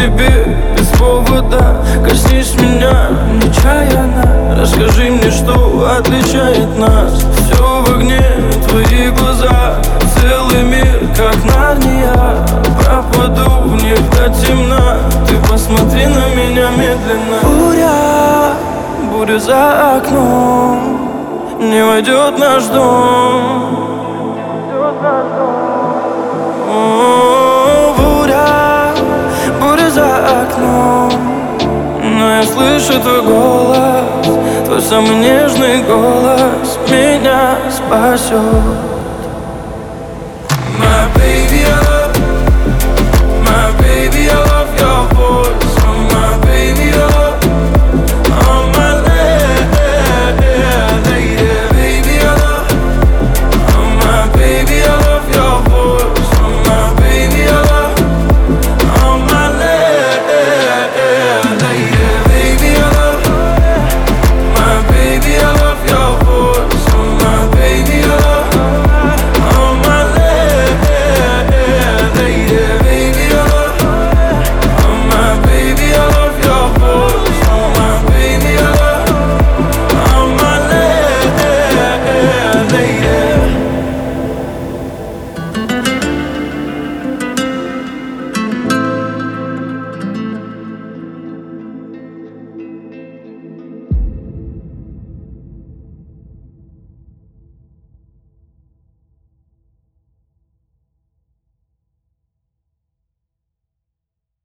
тебе без повода. Коснись меня нечаянно, расскажи мне, что отличает нас. Все в огне, твои глаза, целый мир, как Нарния. Пропаду в них до темна, ты посмотри на меня медленно. Буря за окном, не войдет наш дом. Буря за окном, но я слышу твой голос, твой самый нежный голос меня спасет.